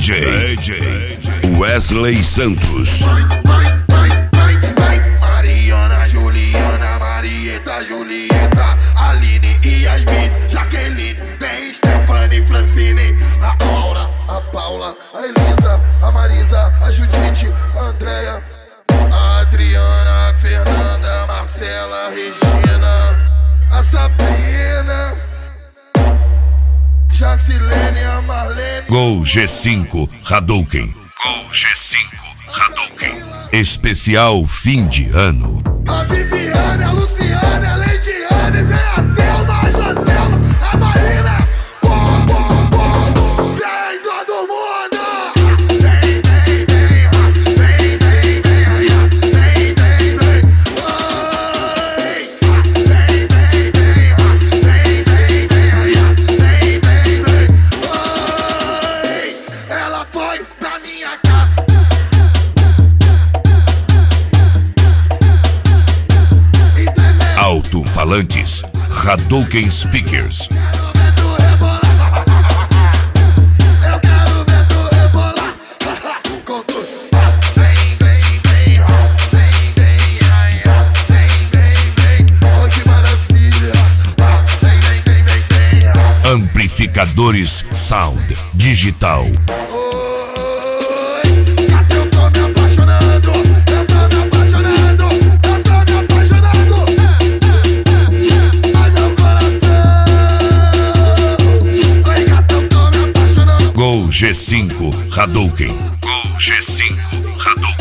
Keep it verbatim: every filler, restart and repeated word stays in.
D J Wesley Santos. Mariana, Juliana, Marieta, Julieta, Aline e Yasmin, Jaqueline, tem Stephanie, Francine, a Aura, a Paula, a Elisa, a Marisa, a Judite, a Andréia, a Adriana, a Fernanda, a Marcela, a Regina, a Sabrina, Jacilene, a Marlene. Gol G cinco Hadouken. Gol G cinco Hadouken. Especial fim de ano. A Viviane, a Luciane, a Leidiane, vem a Thelma, a Joselma, a Marina. Pô, pô, pô, vem todo mundo. Vem, vem, vem, vem, vem, vem, vem, vem, vem. Oi, vem, vem, vem, vem, vem, vem, vem, vem, vem. Oi, ela foi pra minha casa. Alto-falantes Hadouken Speakers. Eu quero ver tu rebolar com tudo. Vem, vem, vem, vem, vem, vem, vem, vem. Oh, que maravilha. Vem, vem, vem, vem, vem. Amplificadores Sound Digital. Gol G cinco Hadouken. Gol G cinco Hadouken.